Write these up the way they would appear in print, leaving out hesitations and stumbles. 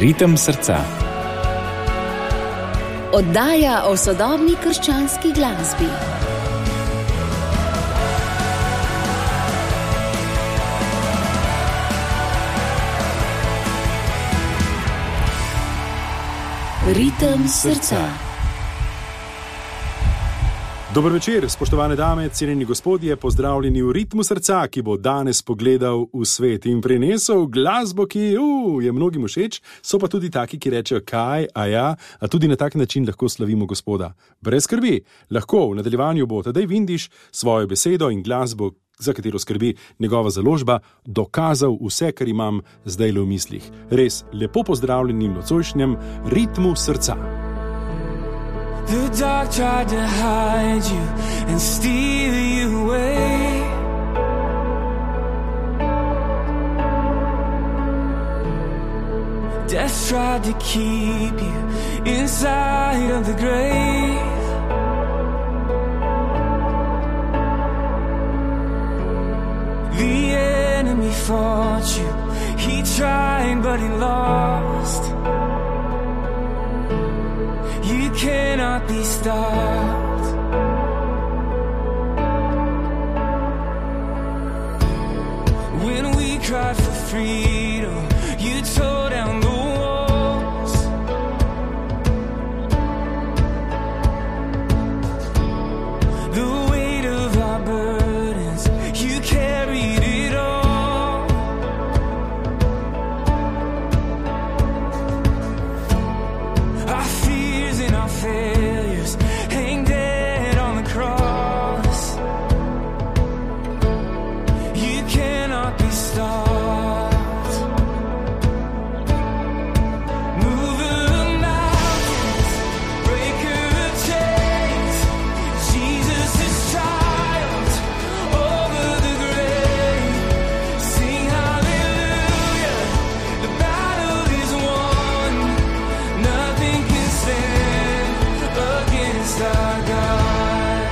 Ritem srca. Oddaja o sodobni krščanski glasbi. Ritem srca. Dober večer, spoštovane dame, cenjeni gospodje, pozdravljeni v Ritmu srca, ki bo danes pogledal v svet in prinesel glasbo, ki je mnogim všeč, so pa tudi taki, ki rečejo kaj, a tudi na tak način lahko slavimo Gospoda. Brez skrbi, lahko v nadaljevanju bo Tadej Vindiš svojo besedo in glasbo, za katero skrbi njegova založba, dokazal vse, kar imam zdaj v mislih. Res, lepo pozdravljeni v nocojšnjem Ritmu srca. The dark tried to hide you and steal you away. Death tried to keep you inside of the grave. The enemy fought you, he tried but he lost. You cannot be stopped. When we cried for freedom, you tore down the walls. The weight of our burdens, you carried it all. Our fears and our failures hang dead on the cross. You cannot be stopped. Mover of mountains, breaker of chains, Jesus has triumphed over the grave. Sing hallelujah, the battle is won. Nothing can stand against our God.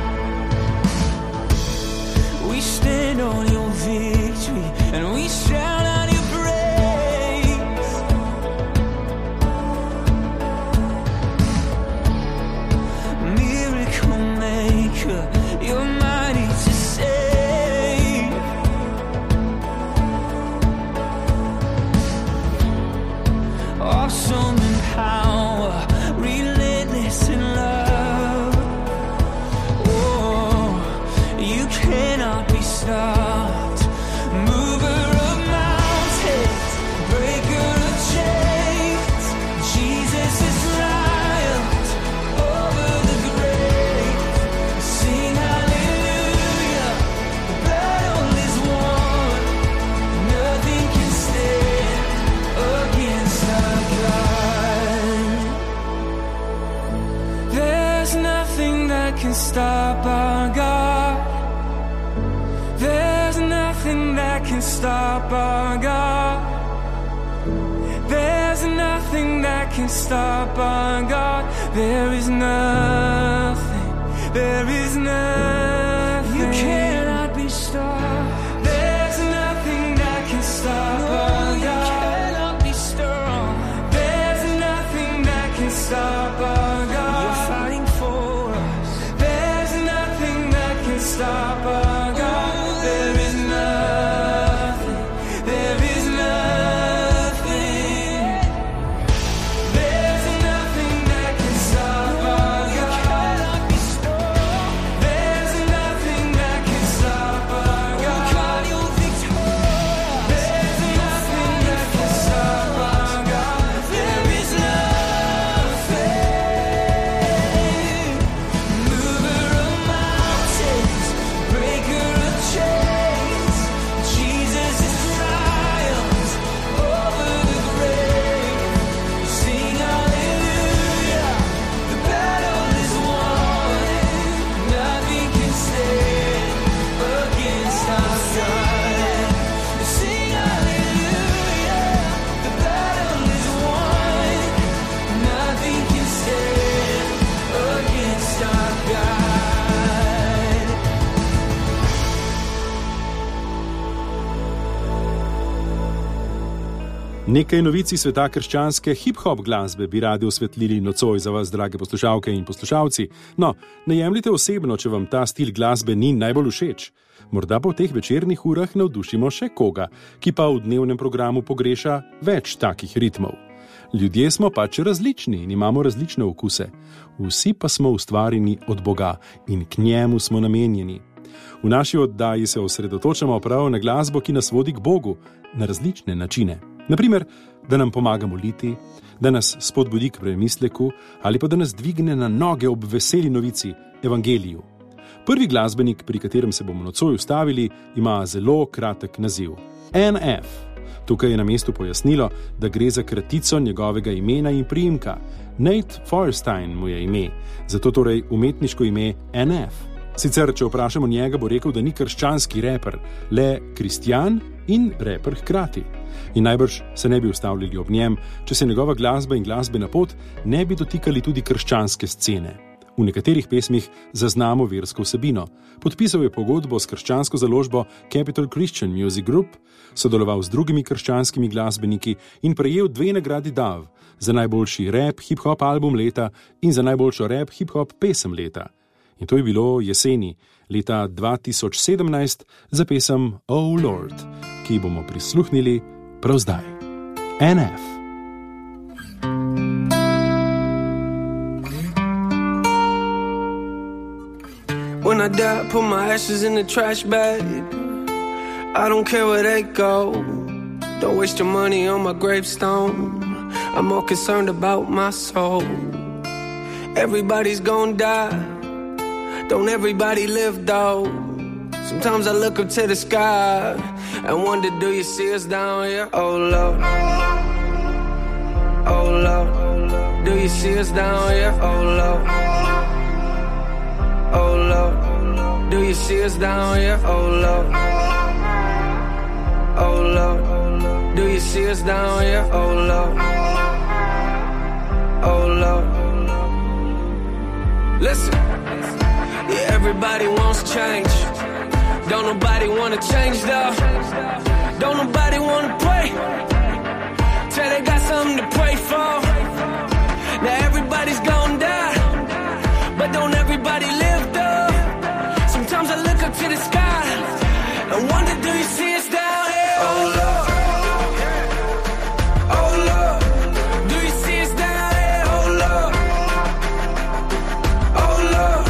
We stand on your victory and we shout out your praise. Miracle maker, you're mighty to save. Awesome in power, relentless in love. Oh, you cannot be stopped. Mover of mountains, breaker of chains, Jesus is triumphed over the grave. Sing hallelujah, the battle is won. Nothing can stand against our God. There's nothing that can stop our God. There's nothing that can stop our God. There's nothing that can stop our God. There is nothing. There is nothing. You cannot be stopped. There's nothing that can stop our God. You cannot be stopped. There's nothing that can stop our God. You're fighting for us. There's nothing that can stop our God. There is nothing. There is nothing. There's nothing that can stop our God. You cannot be stopped. There's Nekaj novic iz sveta krščanske hip-hop glasbe bi radi osvetlili nocoj za vas, drage poslušalke in poslušalci. No, ne jemljite osebno, če vam ta stil glasbe ni najbolj všeč. Morda pa v teh večernih urah navdušimo še koga, ki pa v dnevnem programu pogreša več takih ritmov. Ljudje smo pač različni in imamo različne okuse. Vsi pa smo ustvarjeni od Boga in k njemu smo namenjeni. V naši oddaji se osredotočamo prav na glasbo, ki nas vodi k Bogu, na različne načine. Naprimer, da nam pomaga moliti, da nas spodbudi k premisleku ali pa da nas dvigne na noge ob veseli novici, evangeliju. Prvi glasbenik, pri katerem se bomo nocoj ustavili, ima zelo kratek naziv. NF. Tukaj je na mestu pojasnilo, da gre za kratico njegovega imena in priimka. Nate Feuerstein mu je ime, zato torej umetniško ime NF. Sicer, če vprašamo njega, bo rekel, da ni krščanski reper, le kristjan in reper hkrati. In najbrž se ne bi ustavljali ob njem, če se njegova glasba in glasbena pot ne bi dotikali tudi krščanske scene. V nekaterih pesmih zaznamo versko vsebino. Podpisal je pogodbo s krščansko založbo Capital Christian Music Group, sodeloval z drugimi krščanskimi glasbeniki in prejel 2 nagradi DAV za najboljši rap hip-hop album leta in za najboljšo rap hip-hop pesem leta. In to je bilo jeseni, leta 2017, za pesem Oh Lord, ki bomo prisluhnili prav zdaj. NF. When I die, put my ashes in the trash bag. I don't care where they go. Don't waste your money on my gravestone. I'm more concerned about my soul. Everybody's gonna die. Don't everybody live though? Sometimes I look up to the sky and wonder, do you see us down here? Oh Lord, oh Lord, do you see us down here? Oh Lord, oh Lord, do you see us down here? Oh Lord, oh Lord, do you see us down here? Oh Lord, oh Lord. Listen. Yeah, everybody wants change. Don't nobody wanna change though. Don't nobody wanna pray till they got something to pray for. Now everybody's gonna die, but don't everybody live though. Sometimes I look up to the sky and wonder, do you see us down here? Oh Lord, oh Lord, do you see us down here? Oh Lord, oh Lord.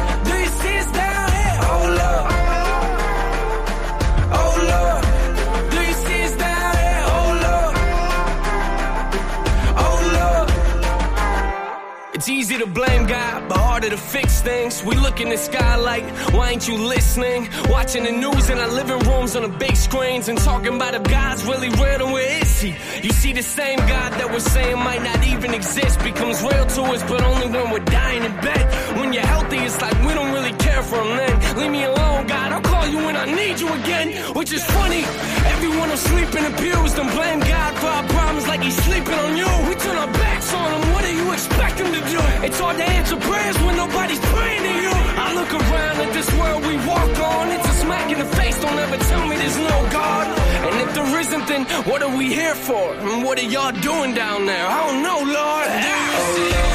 It's easy to blame God, but harder to fix things. We look in the sky like, why ain't you listening? Watching the news in our living rooms on the big screens and talking about if God's really real, then where is he? You see, the same God that we're saying might not even exist becomes real to us, but only when we're dying in bed. When you're healthy, it's like we don't really care for him then. Leave me alone, God, I'll call you when I need you again. Which is funny, everyone will sleep in the pews and blame God for our problems like he's sleeping on you. We turn our backs on him, what do you expect him to do? It's hard to answer prayers when nobody's praying to you. I look around at this world we walk on. It's a smack in the face, don't ever tell me there's no God. And if there isn't, then what are we here for? And what are y'all doing down there? I don't know, Lord. Do you see it?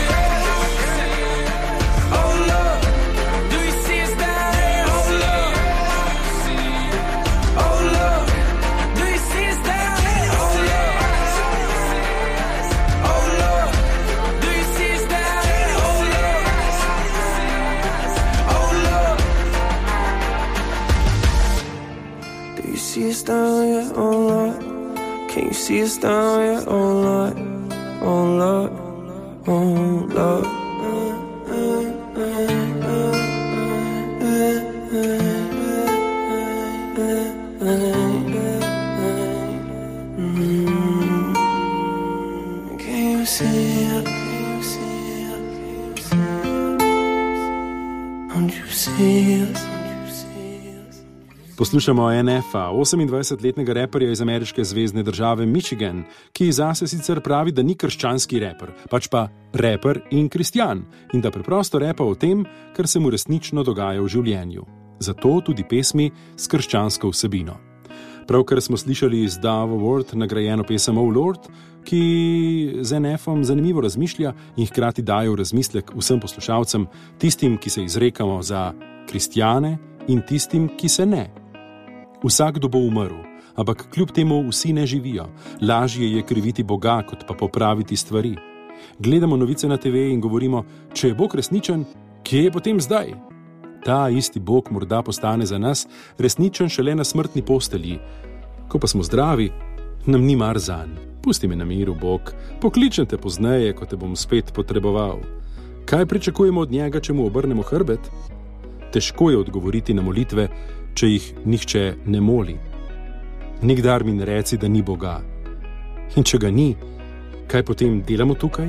Oh, Lord. Do you see us down here? Oh, Lord. Oh, Lord. Do you see us down here? Oh, Lord. Oh, Lord. Do you see us down here? Oh, Lord. Oh, Lord. Do you see us down here? Oh, Lord. Can you see us down here? Oh, Lord. Oh, Lord. Oh, Lord. Can you see it? Don't you see it? Poslušamo NF-a, 28-letnega reperja iz ameriške zvezne države Michigan, ki zase sicer pravi, da ni krščanski reper, pač pa reper in kristjan in da preprosto repa o tem, kar se mu resnično dogaja v življenju. Zato tudi pesmi s krščansko vsebino. Pravkar smo slišali iz Dove Award nagrajeno pesem Oh Lord, ki z NF-om zanimivo razmišlja in hkrati daje v razmislek vsem poslušalcem, tistim, ki se izrekamo za kristjane in tistim, ki se ne. Vsakdo bo umrl, ampak kljub temu vsi ne živijo. Lažje je kriviti Boga, kot pa popraviti stvari. Gledamo novice na TV in govorimo, če je Bog resničen, kje je potem zdaj? Ta isti Bog morda postane za nas resničen šele na smrtni postelji. Ko pa smo zdravi, nam ni mar zanj. Pusti me na miru, Bog, pokličem te pozneje, ko te bom spet potreboval. Kaj pričakujemo od njega, če mu obrnemo hrbet? Težko je odgovoriti na molitve, če jih nihče ne moli. Nikdar mi ne reci, da ni Boga. In če ga ni, kaj potem delamo tukaj?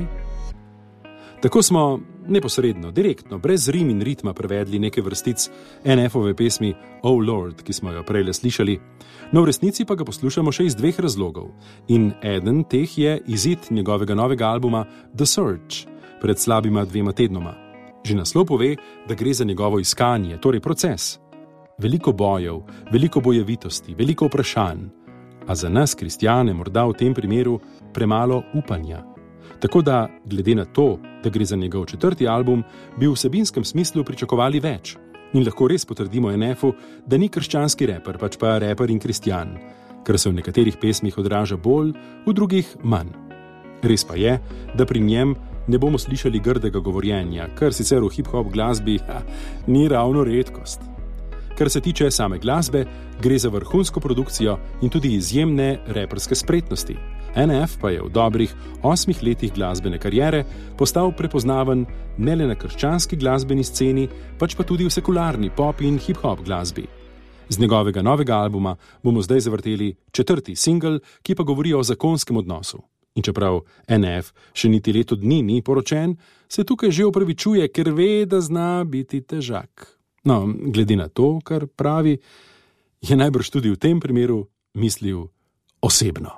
Tako smo neposredno, direktno, brez rim in ritma prevedli nekaj vrstic NF-ove pesmi Oh Lord, ki smo jo prejle slišali, no v resnici pa ga poslušamo še iz 2 razlogov. In eden teh je izid njegovega novega albuma The Search, pred slabima 2 tednoma. Že naslov pove, da gre za njegovo iskanje, torej proces. Veliko bojev, veliko bojevitosti, veliko vprašanj, a za nas, kristjane, morda v tem primeru premalo upanja. Tako da, glede na to, da gre za njegov 4. album, bi v vsebinskem smislu pričakovali več in lahko res potrdimo NF-u, da ni krščanski reper, pač pa reper in kristjan, kar se v nekaterih pesmih odraža bolj, v drugih manj. Res pa je, da pri njem ne bomo slišali grdega govorjenja, kar sicer v hip-hop glasbi ni ravno redkost. Kar se tiče same glasbe, gre za vrhunsko produkcijo in tudi izjemne reperske spretnosti. NF pa je v dobrih 8 letih glasbene kariere postal prepoznaven ne le na krščanski glasbeni sceni, pač pa tudi v sekularni pop in hip-hop glasbi. Z njegovega novega albuma bomo zdaj zavrteli 4. singel, ki pa govori o zakonskem odnosu. In čeprav NF še niti leto dni ni poročen, se tukaj že opravičuje, ker ve, da zna biti težak. No, glede na to, kar pravi, je najbrž tudi v tem primeru mislil osebno.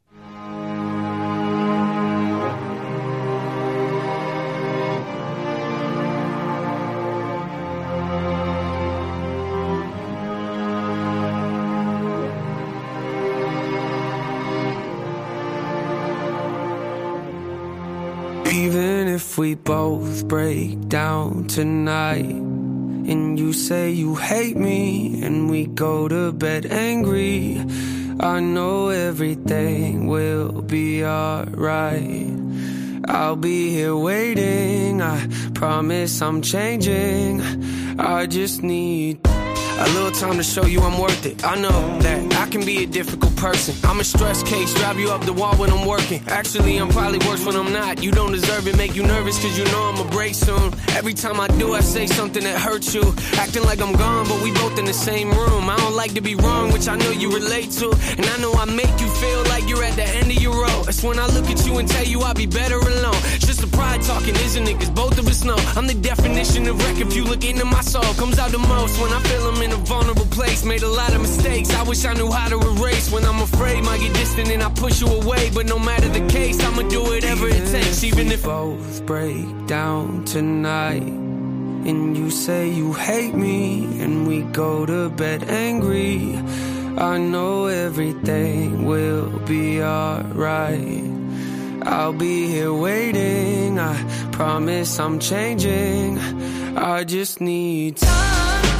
Even if we both break down tonight, and you say you hate me, and we go to bed angry, I know everything will be alright. I'll be here waiting, I promise I'm changing. I just need a little time to show you I'm worth it. I know that I can be a difficult person. I'm a stress case, drive you up the wall when I'm working. Actually, I'm probably worse when I'm not. You don't deserve it, make you nervous cause you know I'ma break soon. Every time I do, I say something that hurts you. Acting like I'm gone, but we both in the same room. I don't like to be wrong, which I know you relate to. And I know I make you feel like you're at the end of your rope. That's when I look at you and tell you I'll be better alone. It's just a pride talking, isn't it? Cause both of us know I'm the definition of wreck. If you look into my soul, comes out the most when I feel I'm in a vulnerable place. Made a lot of mistakes, I wish I knew how to erase. When I'm afraid, might get distant and I push you away. But no matter the case, I'ma do whatever it takes. Even if both break down tonight, and you say you hate me, and we go to bed angry, I know everything will be alright. I'll be here waiting, I promise I'm changing. I just need time.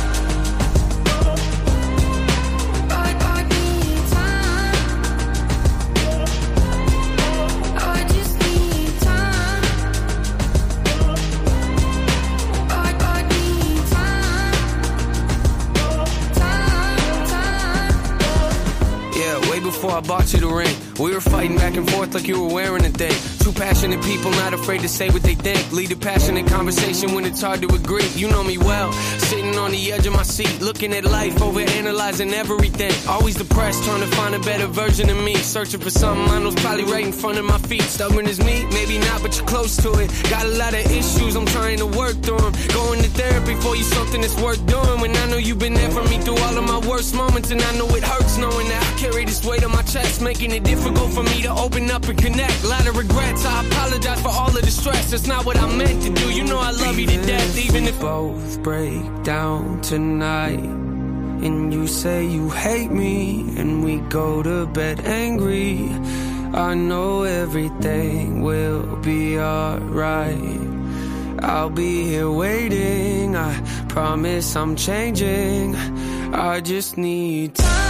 Before I bought you the ring, we were fighting back and forth like you were wearing a thing. Two passionate people not afraid to say what they think. Lead a passionate conversation when it's hard to agree. You know me well, sitting on the edge of my seat, looking at life, overanalyzing everything. Always depressed, trying to find a better version of me. Searching for something I know's probably right in front of my feet. Stubborn as me, maybe not, but you're close to it. Got a lot of issues, I'm trying to work through them. Going to therapy for you, something that's worth doing. When I know you've been there for me through all of my worst moments, and I know it hurts knowing that I carry this weight on my chest, making it difficult for me to open up and connect. A lot of regrets, I apologize for all of the stress. That's not what I meant to do, you know I love you to death. Even if both break down tonight, and you say you hate me, and we go to bed angry. I know everything will be alright. I'll be here waiting, I promise I'm changing. I just need time.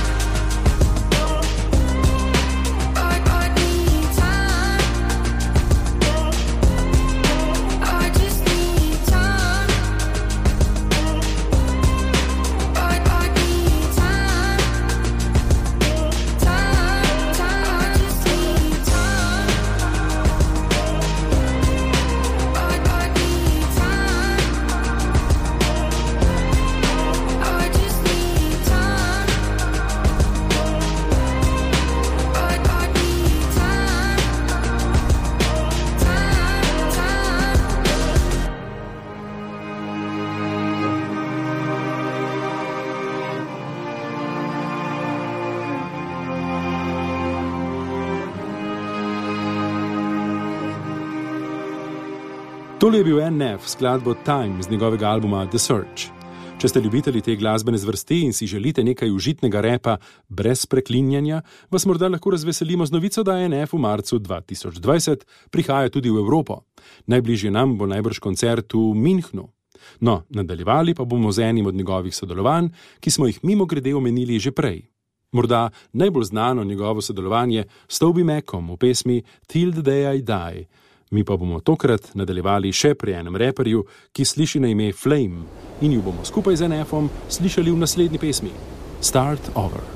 Tole je bil NF, skladbo Time z njegovega albuma The Search. Če ste ljubitelji te glasbene zvrsti in si želite nekaj užitnega repa brez preklinjanja, vas morda lahko razveselimo z novico, da NF v marcu 2020 prihaja tudi v Evropo. Najbližje nam bo najbrž koncert v Münchnu. No, nadaljevali pa bomo z enim od njegovih sodelovanj, ki smo jih mimogrede omenili že prej. Morda najbolj znano njegovo sodelovanje s Toby Macom v pesmi Till the Day I Die. Mi pa bomo tokrat nadaljevali še pri enem reperju, ki sliši na ime Flame, in ju bomo skupaj z NF-om slišali v naslednji pesmi Start Over.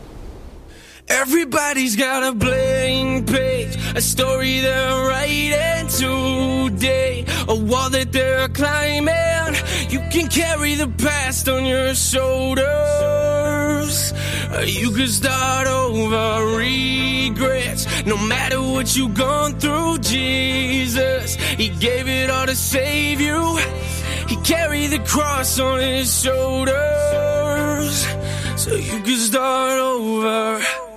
Everybody's got a blank page, a story they're writing today, a wall that they're climbing. You can carry the past on your shoulders. You can start over regrets. No matter what you've gone through, Jesus, He gave it all to save you. He carried the cross on His shoulders, so you can start over.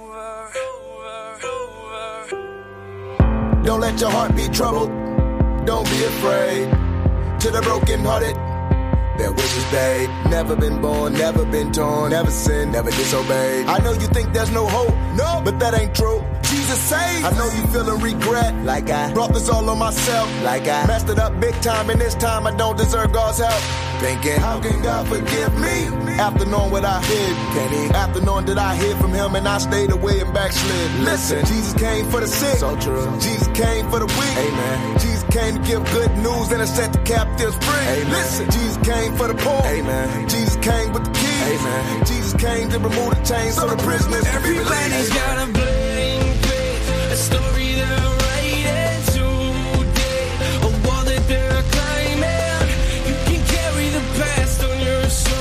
Don't let your heart be troubled. Don't be afraid. To the brokenhearted, their wishes paid. Never been born, never been torn, never sinned, never disobeyed. I know you think there's no hope, no, but that ain't true. Jesus saved. I know you feeling regret, like I brought this all on myself, like I messed it up big time, and this time I don't deserve God's help. Thinking, how can God forgive me? After knowing what I did, can He? After knowing that I hid from Him and I stayed away and backslid. Listen, Jesus came for the sick, so true. Jesus came for the weak, amen. Jesus came to give good news and to set the captives free, amen. Listen, Jesus came for the poor, amen. Jesus came with the keys, amen. Jesus came to remove the chains so the prisoners can be released. Everybody's got a blank page, a story they're writing today, a wall that they're climbing. You can carry the past on your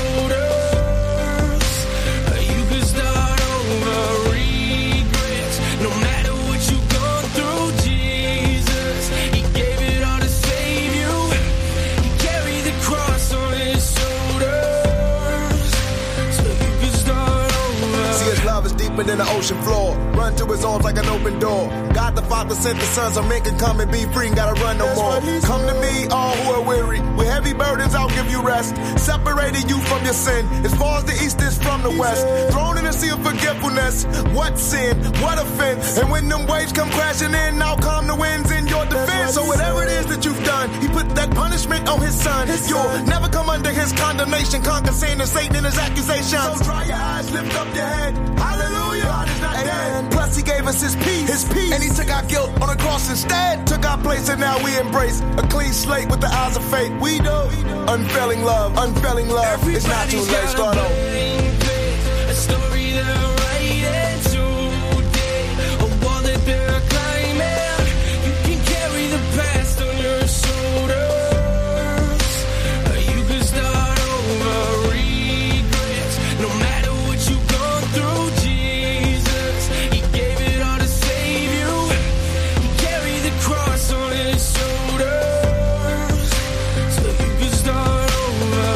shoulders. You can start over regrets. No matter what you've gone through, Jesus, He gave it all to save you. He carried the cross on His shoulders, so you can start over. See, His love is deeper than the ocean floor. Run to His arms like an open door. God the Father sent the Son so men can come and be free and gotta run no more. Come to me, all who are weary, with heavy burdens I'll give you rest. Separating you from your sin, as far as the east is from the west. Thrown in the sea of forgetfulness. What sin, what offense? And when them waves come crashing in, I'll calm the winds in your defense. So whatever it is that you've done, He put that punishment on His Son. You'll never come under His condemnation. Conquer sin and Satan and his accusations. So dry your eyes, lift up your head. Hallelujah, God is not dead. Plus He gave us His peace, and He took our guilt on the cross instead. Took our place and now we embrace a clean slate with the eyes of faith. We do unfailing love, unfailing love. It's not too late, start over. A story they're writing today, a wall that they're climbing. You can carry the past on your shoulders. You can start over regrets. No matter what you've gone through, Jesus, He gave it all to save you. He carried the cross on His shoulders, so you can start over.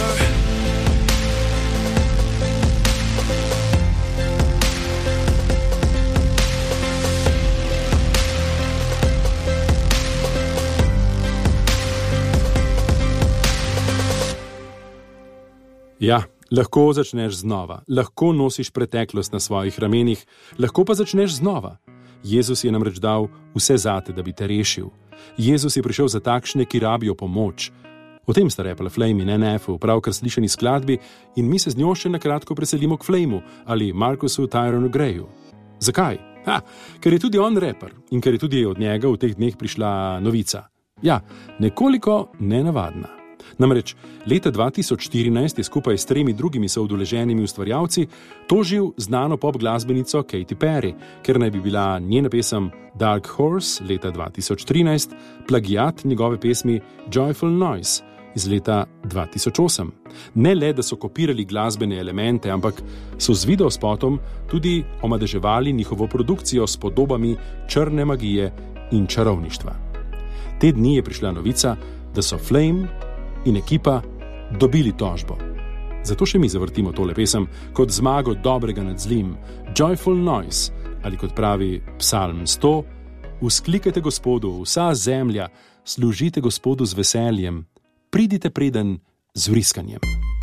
Ja, Lahko začneš znova, lahko nosiš preteklost na svojih ramenih, lahko pa začneš znova. Jezus je namreč dal vse zate, da bi te rešil. Jezus je prišel za takšne, ki rabijo pomoč. O tem sta repala Flame in NF v pravkar slišani skladbi in mi se z njo še nakratko preselimo k Flameu ali Marcusu Tyronu Greyu. Zakaj? Ker je tudi on reper in ker je tudi od njega v teh dneh prišla novica. Ja, nekoliko nenavadna. Namreč leta 2014 je skupaj s 3 drugimi soudeleženimi ustvarjalci tožil znano pop glasbenico Katy Perry, ker naj bi bila njena pesem Dark Horse leta 2013 plagiat njegove pesmi Joyful Noise iz leta 2008. Ne le, da so kopirali glasbene elemente, ampak so z videospotom tudi omadeževali njihovo produkcijo s podobami črne magije in čarovništva. Te dni je prišla novica, da so Flame in ekipa dobili tožbo. Zato še mi zavrtimo tole pesem kot zmago dobrega nad zlim, Joyful Noise, ali kot pravi Psalm 100, vzklikajte Gospodu vsa zemlja, služite Gospodu z veseljem, pridite preden z vriskanjem.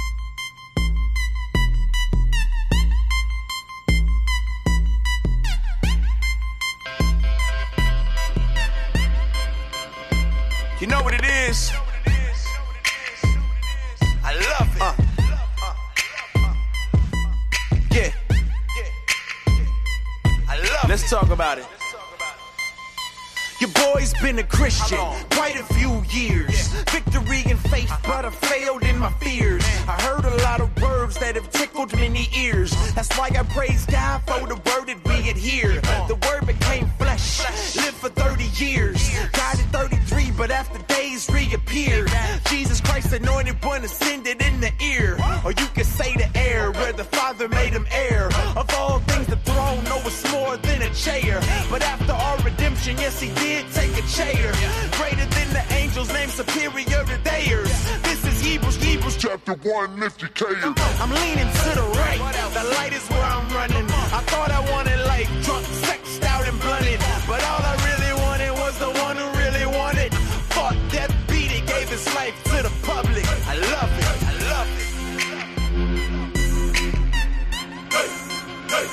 You know what it is? I love it. Yeah. I love it. Let's talk about it. Your boy's been a Christian quite a few years. Victory and faith, but I failed in my fears. I heard a lot of words that have tickled many ears. That's why I praise God for the word that we adhere. The word became flesh, lived for 30 years. Died at 33, but after days reappeared. Jesus Christ, anointed one, ascended in the ear. Or you could say the air, where the Father made him heir. Of all things, the throne, no, it's more than a chair. But after our redemption, yes, he did take a chair. Greater than the angels, named superior to theirs. This is Hebrews chapter 1, lift your care. I'm leaning to the right, the light is where I'm running. I thought I wanted life, drunk, sexed out and blunted. But all I really wanted was the one who really wanted. Fought death, beat it, gave his life to the public. I love it, I love it. Hey, hey.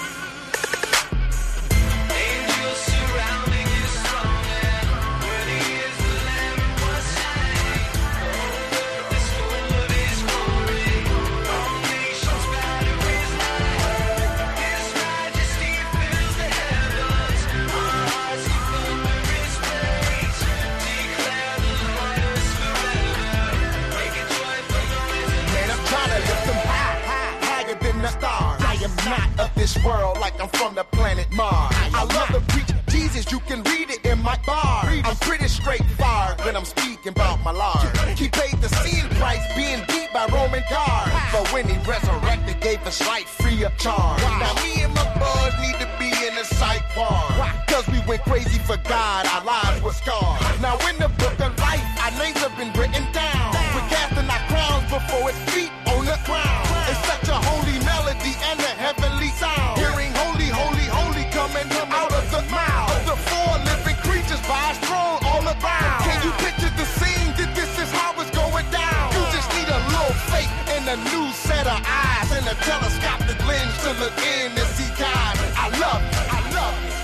This world like I'm from the planet Mars. I love to preach Jesus, you can read it in my bar. I'm pretty straightforward when I'm speaking about my Lord. He paid the sin price being beat by Roman guards. But when he resurrected, gave us life free of charge. Now me and my boys need to be in the psych ward. Cause we went crazy for God, our lives were scarred. Now in the book of life, our names have been written down. We're casting our crowns before his feet on the ground. It's such a holy melody and a heavenly sound. Hearing holy, holy, holy coming out of the mouth of the 4 living creatures by his throne all around. Can you picture the scene that this is how it's going down? You just need a little faith and a new set of eyes and a telescopic lens to look in and see God. I love it, I love it.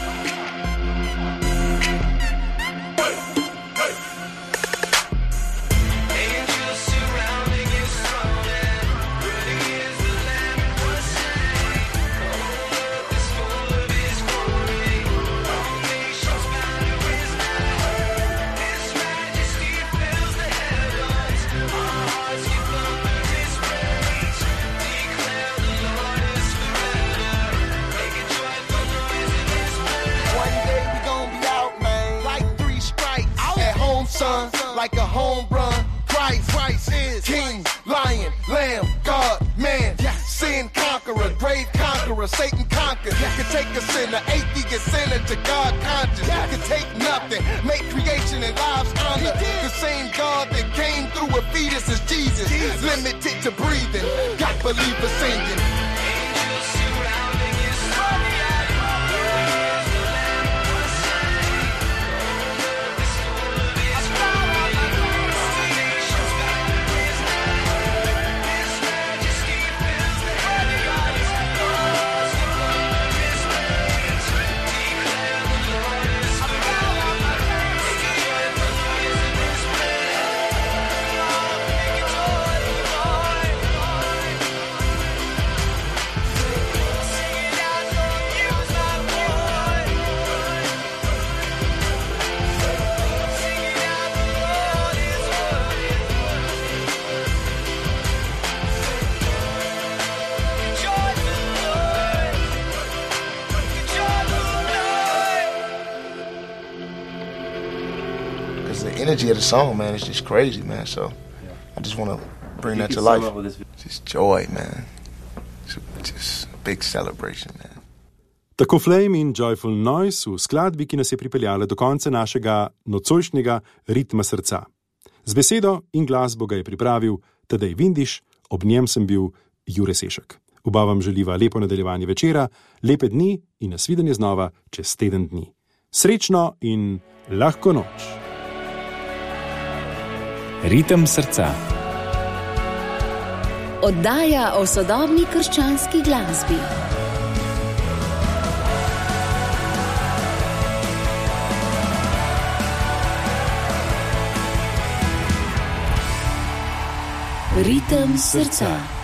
Like a home run, Christ is King, Lion, Lamb, God, man, sin conqueror, grave conqueror, Satan conquered. Can take a sinner, atheist sinner to God conscious. Can take nothing, make creation and lives honor. The same God that came through a fetus is Jesus. Limited to breathing, got believers singing. energy of the song, man, is just crazy, man. So I just want to bring that to life. Just joy, man. Just a big celebration, man. Tako Flame in Joyful Noise v skladbi, ki nas je pripeljala do konca našega nocojšnjega Ritma srca. Z besedo in glasbo ga je pripravil Tadej Vindiš, ob njem sem bil Jure Sešek. Oba vam želiva lepo nadaljevanje večera, lepe dni in nasvidenje znova čez teden dni. Srečno in lahko noč. Ritem srca. Oddaja o sodobni krščanski glasbi. Ritem srca.